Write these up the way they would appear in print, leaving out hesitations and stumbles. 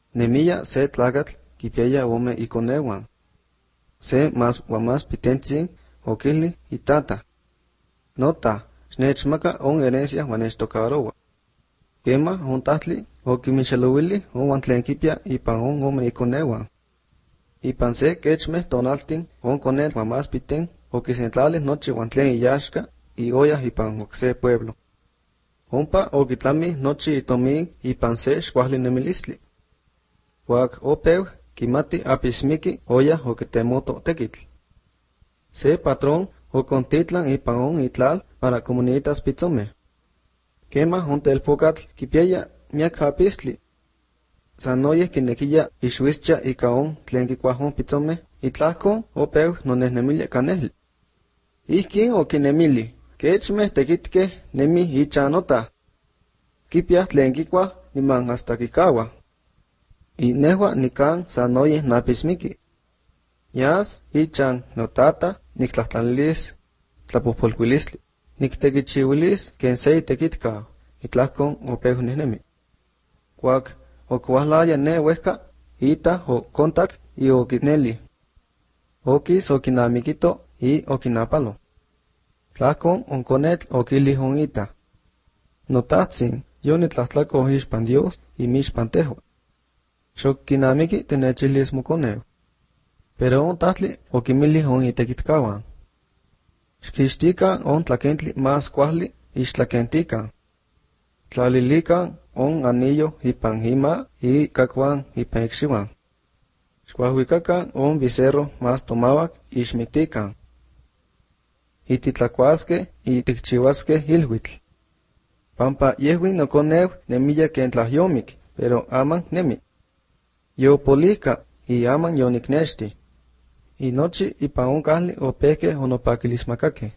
Nemilla se tlacatl kipiaya ome iconewan. Se más pitentzin okili itata. Nota, xnechmaka on herencia huan nechtocarowa. Kema on tahtli okimichelouili on tlen kipia ipan on ome iconewan. Ipan se kechme tonaltin on conel huan más piten okisentlali nochi huan tlen iyaxka ioya ipan okse pueblo. Ompa okitlami nochi itomin ipan se xkuajli nemilistli. Huak opeu kimati apismiki oya okitemoto tekitl. Se patrón okontitlan ipan on itlal para comunitas pitzome. Kema on telpocatl kipiaya miak apistli. Sanoye kinekiya ixuischa ika on tlen kikuajon pitzome itlahkon opeu nonehnemilya kanehli. Ihkin okinemili, kechme tekitke nemi ichanota. Kipia tlen kikua niman hasta kikawa. Inehua nikan sanoye napismiki. Yas ichan notata niktlahtlanlis tlapopolkuilisli. Niktekichiwilis ken se tekitkao, itlahkon opeu nehnemi. Kuak okuahlaya ne wehka, ita o kontak y okitneli. Okis okinamikito y okinapalo. Tlahkon onkonetl okili on ita. Notatzin, yo nitlahtlaco ixpan Dios y mixpan tehua. Xok kinamiki tenechilis mokoneu. Pero on tahtli okimili on itekitkawan. Xkixtikan on tlakentli más kuahli ixtlakentikan. Tlalilikan on anillo ipan hima y kakuan ipan ikxiwan. Xkuahuikakan on becerro más tomawak ixmiktikan. Ititlakuaske y tikchiwaske ilhuitl. Pampa yehwin nokoneu nemiya ken tlahyomik, pero aman nemi. Yo polika y aman yoniknexti. Y nochi ipan on kahli opeke onopakilismakake.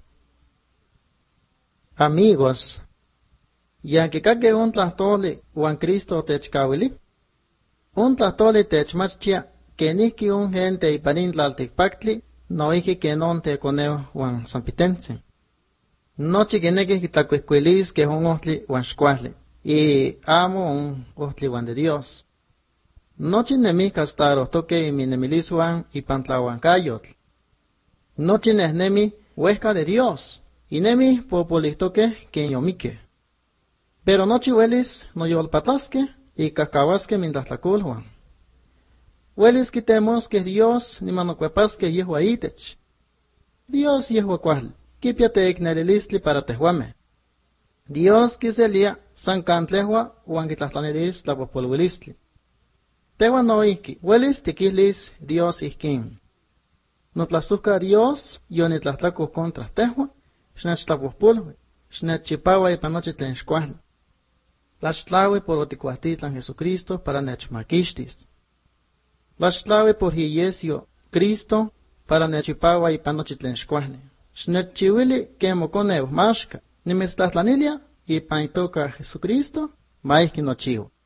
Amigos, yankikake un tlahtoli uan Cristo techkawili? Un tlahtoli techmachtia kenihki un gente ipanin tlaltikpaktli noihki ken on tekoneu uan sanpitentzin. Nochi kineki kitlakuihkuilis ke un ohtli uan xkuahli, y amo un ohtli uan de Dios. Nochi nemi kastarohtoke iminemilis uan ipan tlahuankayotl. Nochi nehnemi huesca de Dios, y nemi popolihtoke ken yomike. Pero nochi huelis noyolpatlaske y kakawaske mintlahtlakulhuan. Huelis kitemos que Dios nimanocuepaske yehua itech. Dios yehua kuahli, kipia teiknelilistli para tehuame. Dios kiselia san kantlehua uan kitlahtlanelis tlapopolwilistli. Tehuan noihki, huelis tikihlis Dios ihkin. Notlasuka Dios yonitlahtlakuh contra tehua, xnechtlapopolhui, xnechchipawa ipan nochi tlen xkuahli. Tlaxtlaui por otikuahtitlan Jesucristo para nechmakixtis. Tlaxtlaui por hiyesyo Cristo para nechipawa ipan nochi tlen xkuahli. Xnechchiwili ken mokoneu maxka, nimitztlahtlanilia ipan itoka Jesucristo, maihki nochiwa.